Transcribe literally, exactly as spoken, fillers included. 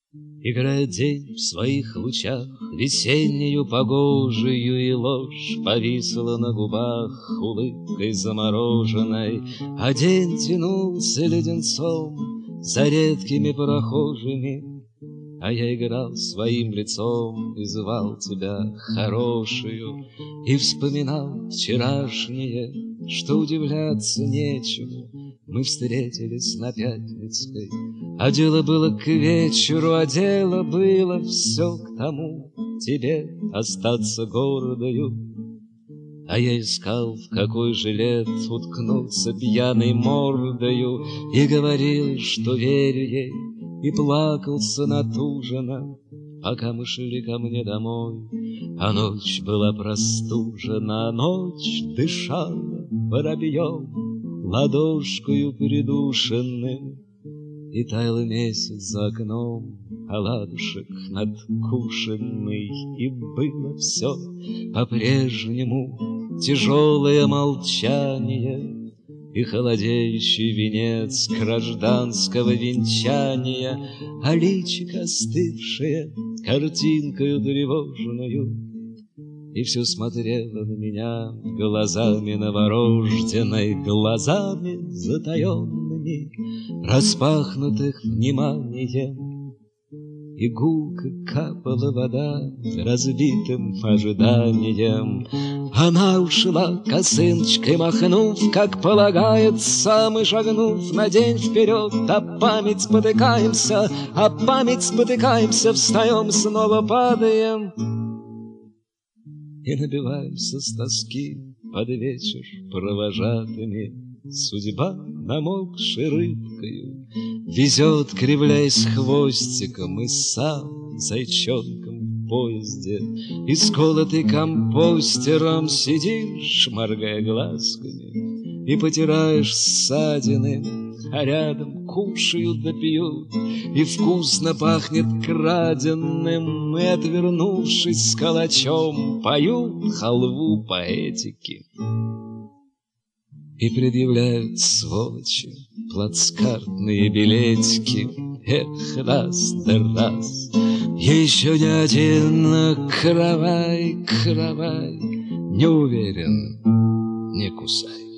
Играет день в своих лучах, весеннюю погожую, и ложь повисла на губах улыбкой замороженной, а день тянулся леденцом за редкими прохожими, а я играл своим лицом и звал тебя хорошую, и вспоминал вчерашнее, что удивляться нечему. Мы встретились на Пятницкой, а дело было к вечеру, а дело было все к тому, тебе остаться гордою. А я искал, в какой жилет уткнуться пьяной мордою, и говорил, что верю ей, и плакался натуженно, пока мы шли ко мне домой. А ночь была простужена, ночь дышала воробьем, ладошкою придушенным, и таял месяц за окном, оладушек надкушенный, и было все по-прежнему тяжелое молчание и холодеющий венец гражданского венчания, а личико остывшее картинкою тревожною, и все смотрела на меня глазами новорожденной, глазами затаенными, распахнутых вниманием. И гулко капала вода разбитым ожиданием. Она ушла, косыночкой махнув, как полагается, мы, шагнув на день вперед, а память спотыкаемся, а память спотыкаемся, встаем, снова падаем и набиваемся с тоски под вечер провожатыми. Судьба, намокшей рыбкою, везет, кривляясь хвостиком, и сам зайчонком в поезде, и сколотый компостером сидишь, моргая глазками, и потираешь ссадины, а рядом кушают да пьют, и вкусно пахнет краденным, и, отвернувшись с калачом, поют халву поэтики. И предъявляют, сволочи, плацкартные билетики. Эх, раз да раз, еще не один каравай, каравай, не уверен, не кусай.